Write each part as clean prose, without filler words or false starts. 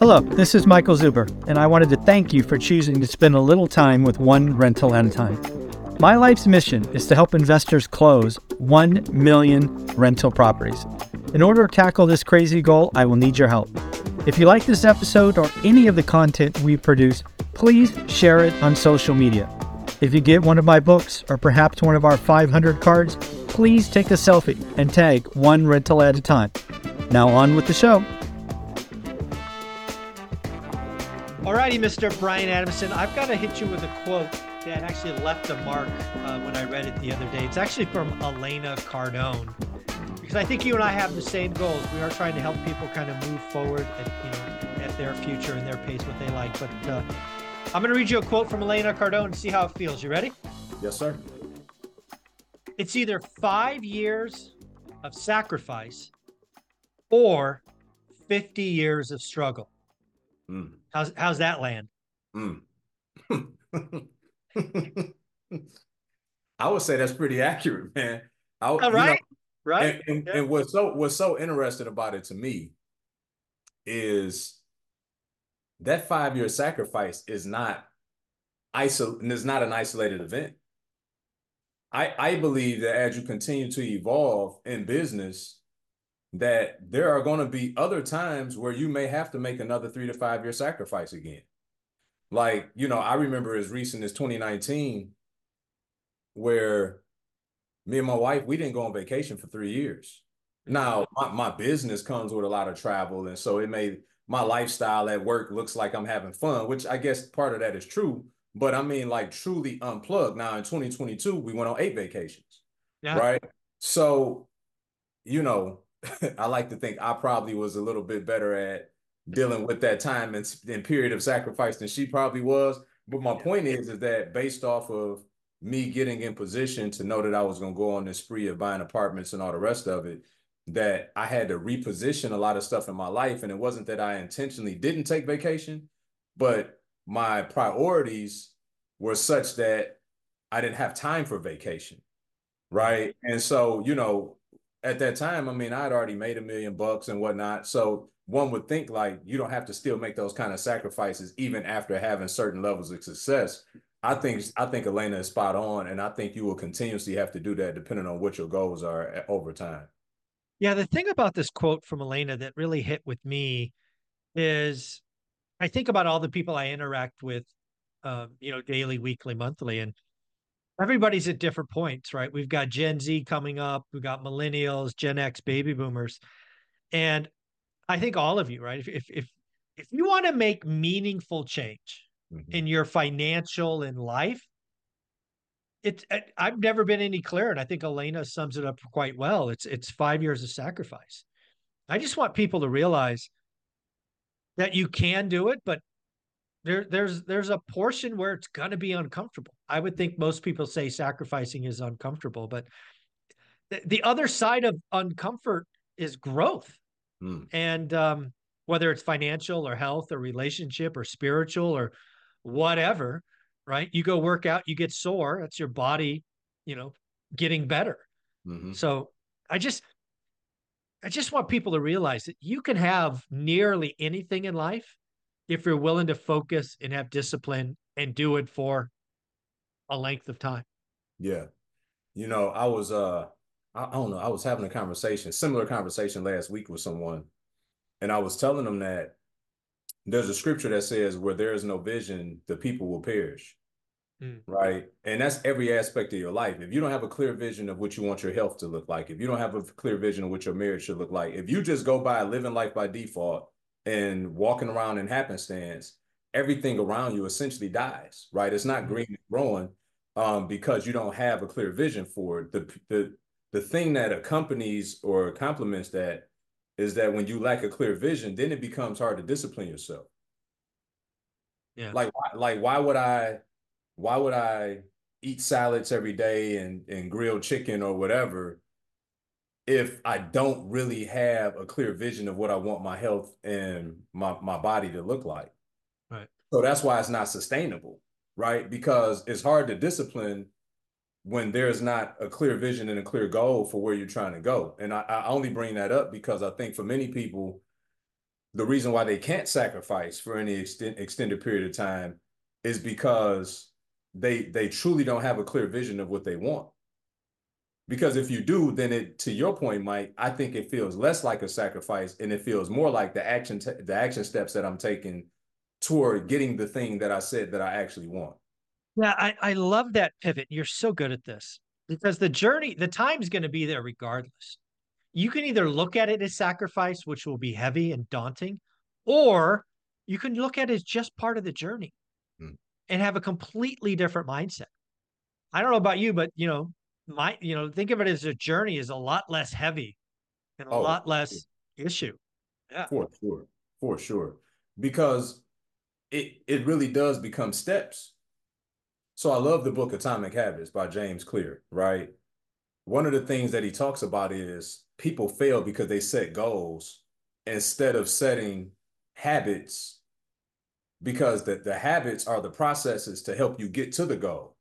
Hello, this is Michael Zuber, and I wanted to thank you for choosing to spend a little time with one rental at a time. My life's mission is to help investors close 1 million rental properties. In order to tackle this crazy goal, I will need your help. If you like this episode or any of the content we produce, please share it on social media. If you get one of my books or perhaps one of our 500 cards, please take a selfie and tag one rental at a time. Now on with the show. Alrighty, Mr. Bryan Adamson, I've got to hit you with a quote that actually left a mark when I read it the other day. It's actually from Elena Cardone, because I think you and I have the same goals. We are trying to help people kind of move forward at their future and their pace, what they like. But I'm going to read you a quote from Elena Cardone and see how it feels. You ready? Yes, sir. It's either 5 years of sacrifice or 50 years of struggle. How's that land? I would say that's pretty accurate, man. Right. And what's so interesting about it to me is that 5-year sacrifice is not an isolated event. I believe that as you continue to evolve in business, that there are going to be other times where you may have to make another 3 to 5 year sacrifice again. Like, I remember as recent as 2019, where me and my wife, we didn't go on vacation for 3 years. Now, my business comes with a lot of travel. And so my lifestyle at work looks like I'm having fun, which I guess part of that is true. But I mean, like, truly unplugged. Now, in 2022, we went on 8 vacations, right? So, I like to think I probably was a little bit better at dealing with that time and period of sacrifice than she probably was. But my point is that based off of me getting in position to know that I was going to go on this spree of buying apartments and all the rest of it, that I had to reposition a lot of stuff in my life. And it wasn't that I intentionally didn't take vacation, but my priorities were such that I didn't have time for vacation. Right. And so, at that time, I mean, I'd already made $1 million and whatnot. So one would think like you don't have to still make those kind of sacrifices even after having certain levels of success. I think Elena is spot on, and I think you will continuously have to do that depending on what your goals are over time. Yeah, the thing about this quote from Elena that really hit with me is I think about all the people I interact with, daily, weekly, monthly, and everybody's at different points, right? We've got Gen Z coming up, we've got millennials, Gen X, baby boomers, and I think all of you, right? If you want to make meaningful change in your financial and life, I've never been any clearer, and I think Elena sums it up quite well. It's 5 years of sacrifice. I just want people to realize that you can do it, but there's a portion where it's going to be uncomfortable. I would think most people say sacrificing is uncomfortable, but the other side of uncomfort is growth. And whether it's financial or health or relationship or spiritual or whatever, right? You go work out, you get sore. That's your body, getting better. So I just want people to realize that you can have nearly anything in life if you're willing to focus and have discipline and do it for a length of time. Yeah. I was, I don't know, I was having similar conversation last week with someone, and I was telling them that there's a scripture that says where there is no vision, the people will perish. Right. And that's every aspect of your life. If you don't have a clear vision of what you want your health to look like, if you don't have a clear vision of what your marriage should look like, if you just go by living life by default and walking around in happenstance, everything around you essentially dies, right? It's not green and growing because you don't have a clear vision for it. The thing that accompanies or complements that is that when you lack a clear vision, then it becomes hard to discipline yourself. Yeah. Like why would I eat salads every day and grilled chicken or whatever if I don't really have a clear vision of what I want my health and my body to look like? Right. So that's why it's not sustainable, right? Because it's hard to discipline when there's not a clear vision and a clear goal for where you're trying to go. And I only bring that up because I think for many people, the reason why they can't sacrifice for any extended period of time is because they truly don't have a clear vision of what they want. Because if you do, then it, to your point, Mike, I think it feels less like a sacrifice and it feels more like the action steps that I'm taking toward getting the thing that I said that I actually want. Yeah, I love that pivot. You're so good at this because the journey, the time's going to be there regardless. You can either look at it as sacrifice, which will be heavy and daunting, or you can look at it as just part of the journey Mm. and have a completely different mindset. I don't know about you, but think of it as a journey is a lot less heavy and a Oh, lot less issue. Yeah. for sure. For sure. Because it really does become steps. So I love the book Atomic Habits by James Clear, right? One of the things that he talks about is people fail because they set goals instead of setting habits, because the habits are the processes to help you get to the goal.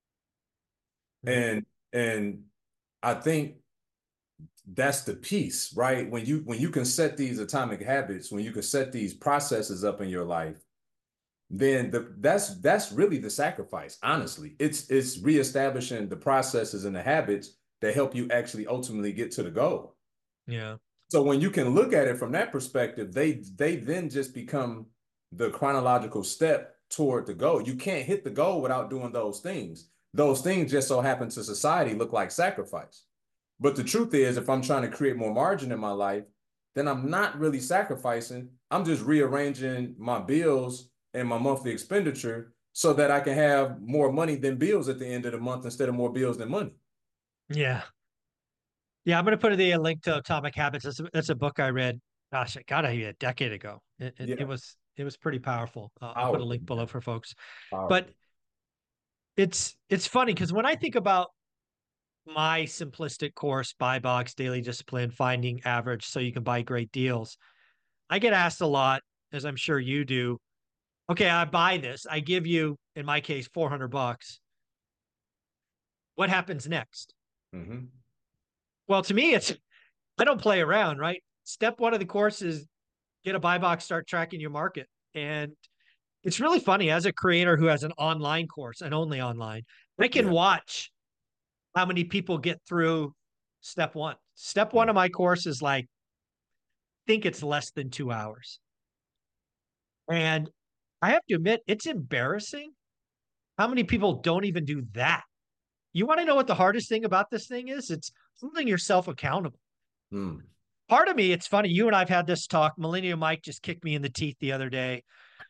Mm-hmm. And I think that's the piece, right? When you can set these atomic habits, when you can set these processes up in your life, then that's really the sacrifice. Honestly, it's reestablishing the processes and the habits that help you actually ultimately get to the goal. Yeah. So when you can look at it from that perspective, they then just become the chronological step toward the goal. You can't hit the goal without doing those things. Those things just so happen to society look like sacrifice. But the truth is, if I'm trying to create more margin in my life, then I'm not really sacrificing. I'm just rearranging my bills and my monthly expenditure so that I can have more money than bills at the end of the month instead of more bills than money. Yeah. Yeah. I'm going to put a link to Atomic Habits. That's a book I read. Gosh, it got to be a decade ago. Yeah, It was pretty powerful. I'll put a powerful, link below man. for folks. But Powerful. it's funny because when I think about my simplistic course, buy box, daily discipline, finding average so you can buy great deals, I get asked a lot, as I'm sure you do. Okay, I buy this. I give you, in my case, $400. What happens next? Mm-hmm. Well, to me, I don't play around, right? Step one of the course is get a buy box, start tracking your market. And it's really funny as a creator who has an online course and only online, I can Yeah. watch how many people get through step one. Step one Mm. of my course is like, I think it's less than 2 hours. And I have to admit, it's embarrassing how many people don't even do that. You want to know what the hardest thing about this thing is? It's holding yourself accountable. Mm. Part of me, it's funny. You and I've had this talk. Millennium Mike just kicked me in the teeth the other day.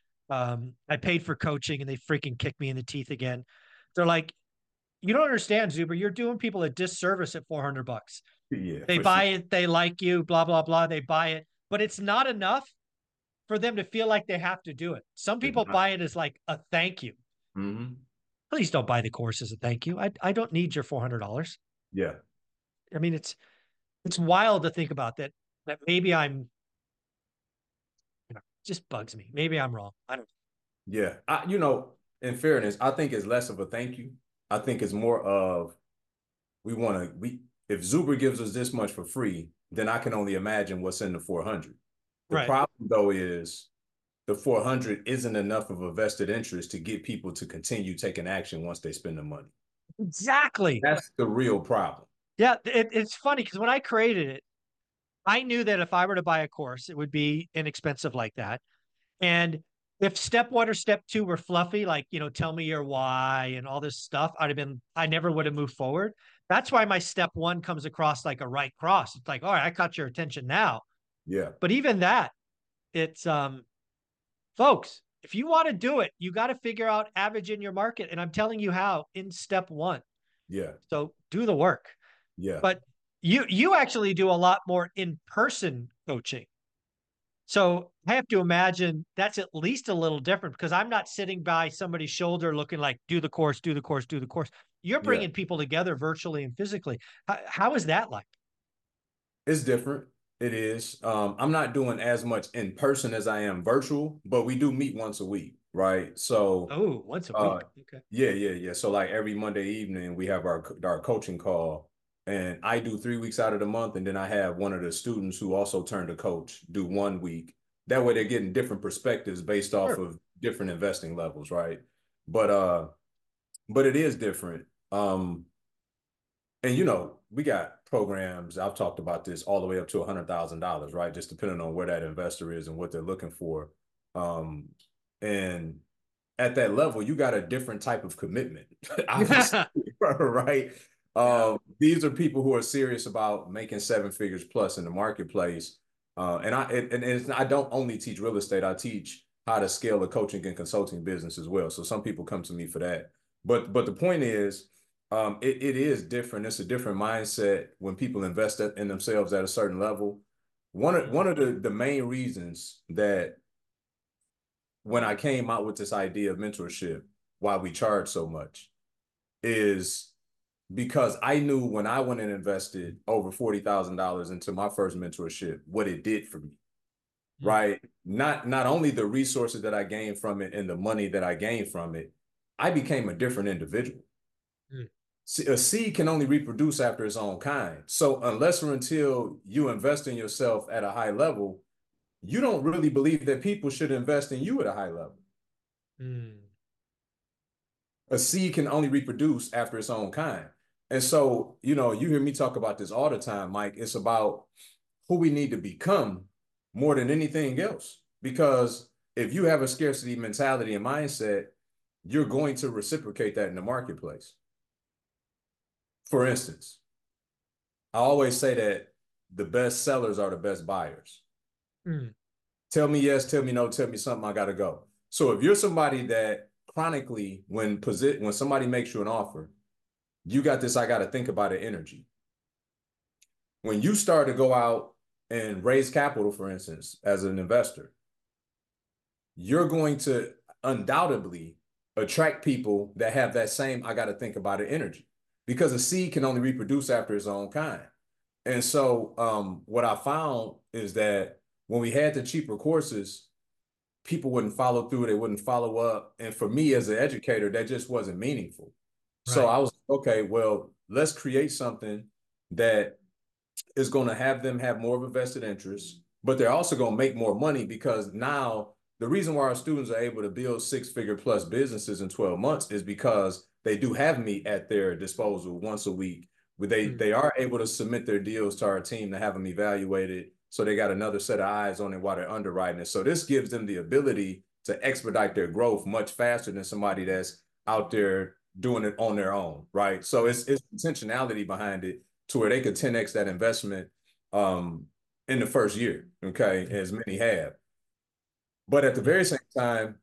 I paid for coaching and they freaking kicked me in the teeth again. They're like, you don't understand, Zuber. You're doing people a disservice at $400. Yeah, They for sure. buy it, they like you, blah, blah, blah. They buy it, but it's not enough for them to feel like they have to do it. Some It's people not. buy it as like a thank you. Mm-hmm. Please don't buy the course as a thank you. I don't need your $400. Yeah. I mean, it's wild to think about that. That maybe I'm, just bugs me. Maybe I'm wrong. I don't. Yeah. In fairness, I think it's less of a thank you. I think it's more of we if Zuber gives us this much for free, then I can only imagine what's in the 400. The Right. problem though is the 400 isn't enough of a vested interest to get people to continue taking action once they spend the money. Exactly. That's the real problem. Yeah. It's funny because when I created it, I knew that if I were to buy a course, it would be inexpensive like that. And if step one or step two were fluffy, like, tell me your why and all this stuff, I never would have moved forward. That's why my step one comes across like a right cross. It's like, all right, I caught your attention now. Yeah. But even that, it's, folks, if you want to do it, you got to figure out average in your market. And I'm telling you how in step one. Yeah. So do the work. Yeah. But you actually do a lot more in-person coaching. So I have to imagine that's at least a little different because I'm not sitting by somebody's shoulder looking like, do the course, do the course, do the course. You're Yeah. bringing people together virtually and physically. How is that like? It's different. It is. I'm not doing as much in person as I am virtual, but we do meet once a week, right? So, Oh, once a uh, week. Okay. yeah. So like every Monday evening, we have our coaching call, and I do 3 weeks out of the month, and then I have one of the students who also turned to coach do 1 week, That way they're getting different perspectives based off Sure. of different investing levels, right? But it is different. And we got programs, I've talked about this, all the way up to $100,000, right? Just depending on where that investor is and what they're looking for. And at that level, you got a different type of commitment, obviously, right? Yeah. These are people who are serious about making seven figures plus in the marketplace. I don't only teach real estate, I teach how to scale a coaching and consulting business as well. So some people come to me for that. But the point is, it is different. It's a different mindset when people invest in themselves at a certain level. One of the main reasons that when I came out with this idea of mentorship, why we charge so much, is because I knew when I went and invested over $40,000 into my first mentorship, what it did for me, right? Not only the resources that I gained from it and the money that I gained from it, I became a different individual. A seed can only reproduce after its own kind. So unless or until you invest in yourself at a high level, you don't really believe that people should invest in you at a high level. A seed can only reproduce after its own kind. And so, you hear me talk about this all the time, Mike. It's about who we need to become more than anything else. Because if you have a scarcity mentality and mindset, you're going to reciprocate that in the marketplace. For instance, I always say that the best sellers are the best buyers. Tell me yes, tell me no, tell me something, I gotta go. So if you're somebody that chronically, when somebody makes you an offer, you got this, I gotta think about it energy. When you start to go out and raise capital, for instance, as an investor, you're going to undoubtedly attract people that have that same I gotta think about it energy, because a seed can only reproduce after its own kind. And so what I found is that when we had the cheaper courses, people wouldn't follow through, they wouldn't follow up. And for me as an educator, that just wasn't meaningful. Right. So I was, okay, well, let's create something that is going to have them have more of a vested interest, but they're also going to make more money, because now the reason why our students are able to build 6-figure plus businesses in 12 months is because they do have me at their disposal once a week. They are able to submit their deals to our team to have them evaluated. So they got another set of eyes on it while they're underwriting it. So this gives them the ability to expedite their growth much faster than somebody that's out there doing it on their own, right? So it's intentionality behind it to where they could 10x that investment in the first year, okay, as many have. But at the very same time,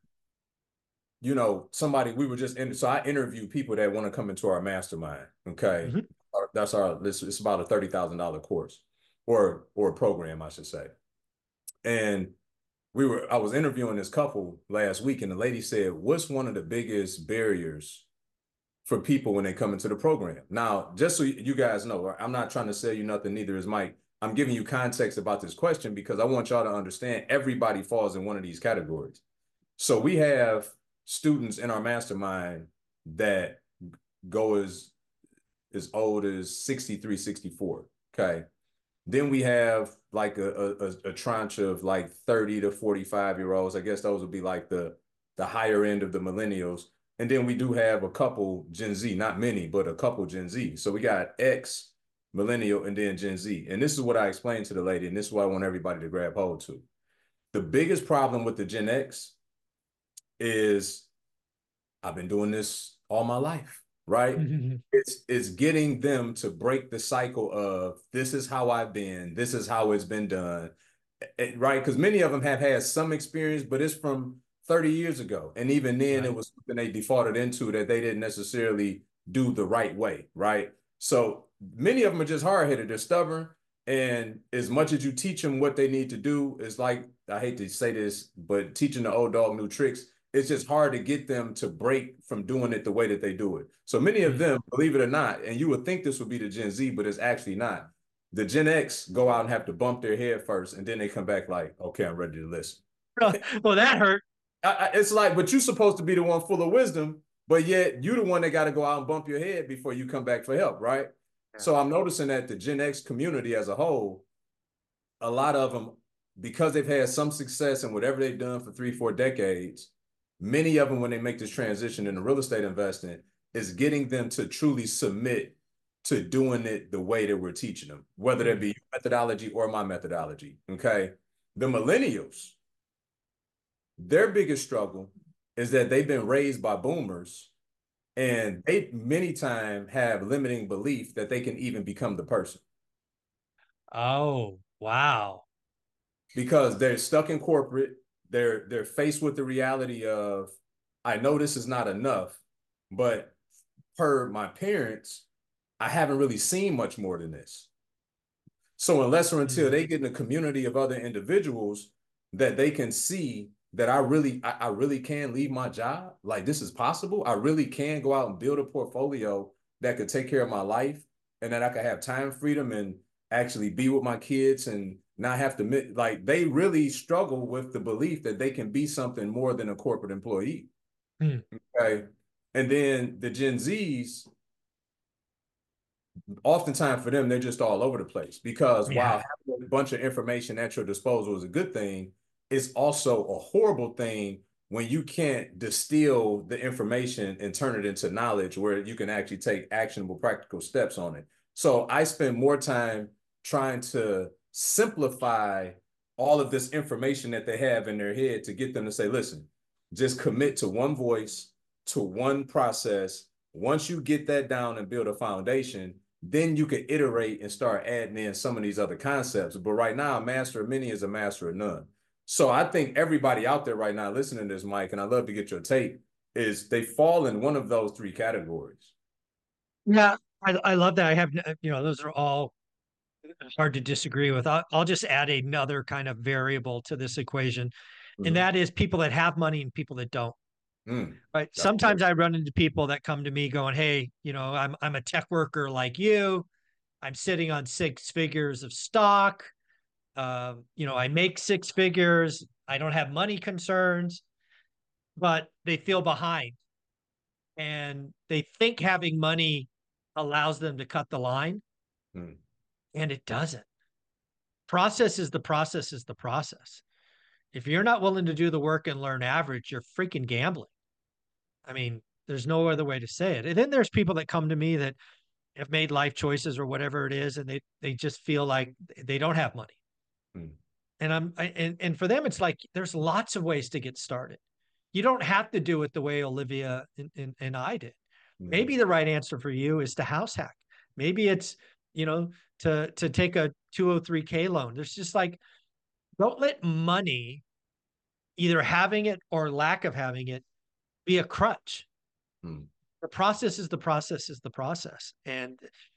so I interview people that want to come into our mastermind, okay? It's about a $30,000 course or program, I should say. And I was interviewing this couple last week, and the lady said, what's one of the biggest barriers for people when they come into the program? Now, just so you guys know, I'm not trying to sell you nothing, neither is Mike. I'm giving you context about this question because I want y'all to understand everybody falls in one of these categories. So we have students in our mastermind that go as old as 63, 64, okay? Then we have like a tranche of like 30 to 45-year-olds. I guess those would be like the higher end of the millennials. And then we do have a couple Gen Z, not many, but a couple Gen Z. So we got X, millennial, and then Gen Z. And this is what I explained to the lady, and this is what I want everybody to grab hold to. The biggest problem with the Gen X is I've been doing this all my life, right? It's getting them to break the cycle of this is how I've been, this is how it's been done, right? Because many of them have had some experience, but it's from 30 years ago. And even then, it was something they defaulted into that they didn't necessarily do the right way, right? So many of them are just hard-headed, they're stubborn. And as much as you teach them what they need to do, it's like, I hate to say this, but teaching the old dog new tricks, it's just hard to get them to break from doing it the way that they do it. So many of them, believe it or not, and you would think this would be the Gen Z, but it's actually not. The Gen X go out and have to bump their head first, and then they come back like, okay, I'm ready to listen. Well, that hurt. It's like, but you're supposed to be the one full of wisdom, but yet you're the one that got to go out and bump your head before you come back for help, right? Yeah. So I'm noticing that the Gen X community as a whole, a lot of them because they've had some success in whatever they've done for 3, 4 decades, many of them, when they make this transition into real estate investing, is getting them to truly submit to doing it the way that we're teaching them, whether that be your methodology or my methodology. Okay. The millennials, their biggest struggle is that they've been raised by boomers, and they many times have limiting belief that they can even become the person. Oh, wow. Because they're stuck in corporate. They're faced with the reality of, I know this is not enough, but per my parents, I haven't really seen much more than this. So unless or until they get in a community of other individuals that they can see that I really can leave my job, like this is possible. I really can go out and build a portfolio that could take care of my life, and that I could have time freedom and actually be with my kids and not have to, like, they really struggle with the belief that they can be something more than a corporate employee. Okay. And then the Gen Zs, oftentimes for them, they're just all over the place, because while having a bunch of information at your disposal is a good thing, it's also a horrible thing when you can't distill the information and turn it into knowledge where you can actually take actionable, practical steps on it. So I spend more time trying to simplify all of this information that they have in their head to get them to say, listen, just commit to one voice, to one process. Once you get that down and build a foundation, then you can iterate and start adding in some of these other concepts. But right now, a master of many is a master of none. So I think everybody out there right now listening to this, Mike, and I'd love to get your take, is they fall in one of those three categories. Yeah, I love that. I have, those are all hard to disagree with. I'll just add another kind of variable to this equation, and that is people that have money and people that don't. Right. Sometimes I run into people that come to me going, "Hey, I'm a tech worker like you. I'm sitting on 6 figures of stock. I make 6 figures. I don't have money concerns, but they feel behind, and they think having money allows them to cut the line, and it doesn't. Process is the process is the process. If you're not willing to do the work and learn average, you're freaking gambling. I mean, there's no other way to say it. And then there's people that come to me that have made life choices or whatever it is, and they just feel like they don't have money. And for them, it's like there's lots of ways to get started. You don't have to do it the way Olivia and I did. Maybe the right answer for you is to house hack. Maybe it's, to take a 203k loan. There's just like, don't let money, either having it or lack of having it, be a crutch. The process is the process is the process. And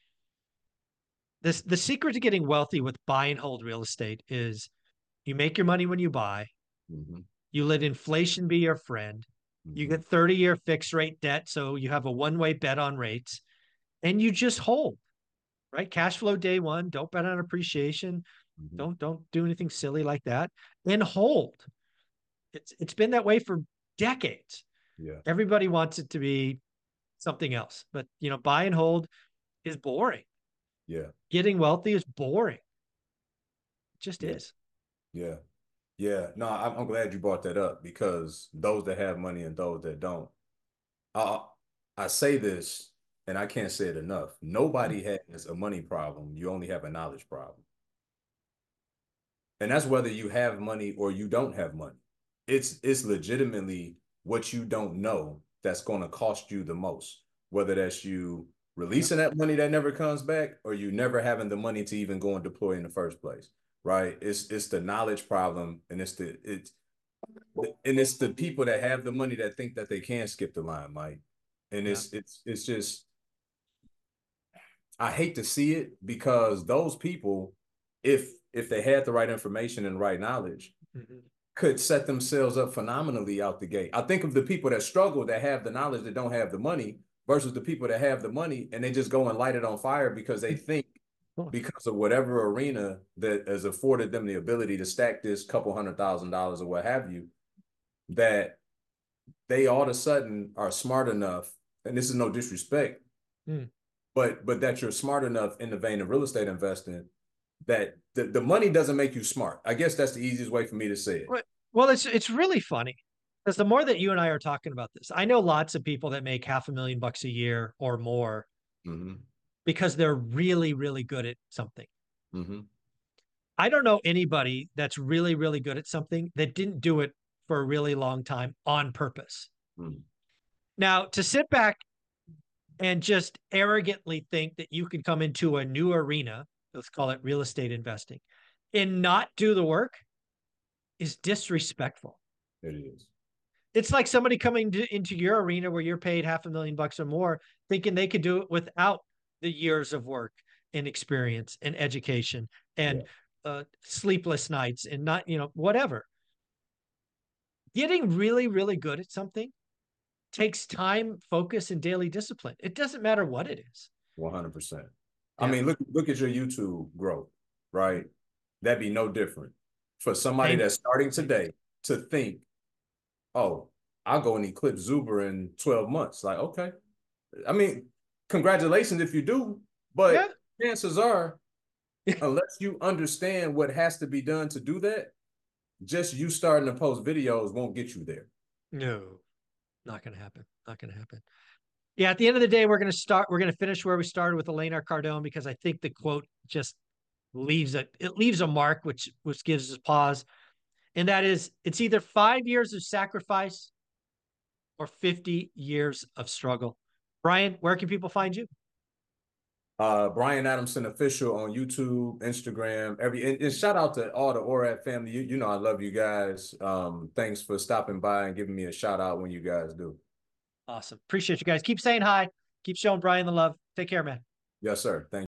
the secret to getting wealthy with buy and hold real estate is you make your money when you buy. You let inflation be your friend. You get 30-year fixed rate debt, so you have a one-way bet on rates, and you just hold, right? Cash flow day one. Don't bet on appreciation. Don't do anything silly like that. And hold. It's been that way for decades. Yeah. Everybody wants it to be something else, but buy and hold is boring. Yeah. Getting wealthy is boring. It just is. Yeah. Yeah. No, I'm glad you brought that up, because those that have money and those that don't. I say this, and I can't say it enough. Nobody has a money problem. You only have a knowledge problem. And that's whether you have money or you don't have money. It's legitimately what you don't know that's going to cost you the most, whether that's you releasing that money that never comes back, or you never having the money to even go and deploy in the first place. Right? It's the knowledge problem, and it's the people that have the money that think that they can skip the line, Mike. And it's just, I hate to see it, because those people, if they had the right information and right knowledge, could set themselves up phenomenally out the gate. I think of the people that struggle, that have the knowledge, that don't have the money, versus the people that have the money and they just go and light it on fire because they think, because of whatever arena that has afforded them the ability to stack this couple $100,000 or what have you, that they all of a sudden are smart enough, and this is no disrespect, but that you're smart enough in the vein of real estate investing that the money doesn't make you smart. I guess that's the easiest way for me to say it. Well, it's really funny because the more that you and I are talking about this, I know lots of people that make $500,000 a year or more because they're really, really good at something. I don't know anybody that's really, really good at something that didn't do it for a really long time on purpose. Now, to sit back and just arrogantly think that you can come into a new arena, let's call it real estate investing, and not do the work is disrespectful. It is. It's like somebody coming into your arena where you're paid $500,000 or more, thinking they could do it without the years of work and experience and education and sleepless nights and not, whatever. Getting really, really good at something takes time, focus, and daily discipline. It doesn't matter what it is. 100%. I mean, look at your YouTube growth, right? That'd be no different for somebody that's starting today to think, oh, I'll go and eclipse Zuber in 12 months. Like, okay. I mean, congratulations if you do, but chances are, unless you understand what has to be done to do that, just you starting to post videos won't get you there. No, not going to happen. Not going to happen. Yeah, at the end of the day, we're going to finish where we started with Elena Cardone, because I think the quote just leaves a mark, which gives us pause. And that is, it's either 5 years of sacrifice or 50 years of struggle. Brian, where can people find you? Brian Adamson Official on YouTube, Instagram, and shout out to all the ORAD family. You know I love you guys. Thanks for stopping by and giving me a shout out when you guys do. Awesome. Appreciate you guys. Keep saying hi. Keep showing Brian the love. Take care, man. Yes, sir. Thank you.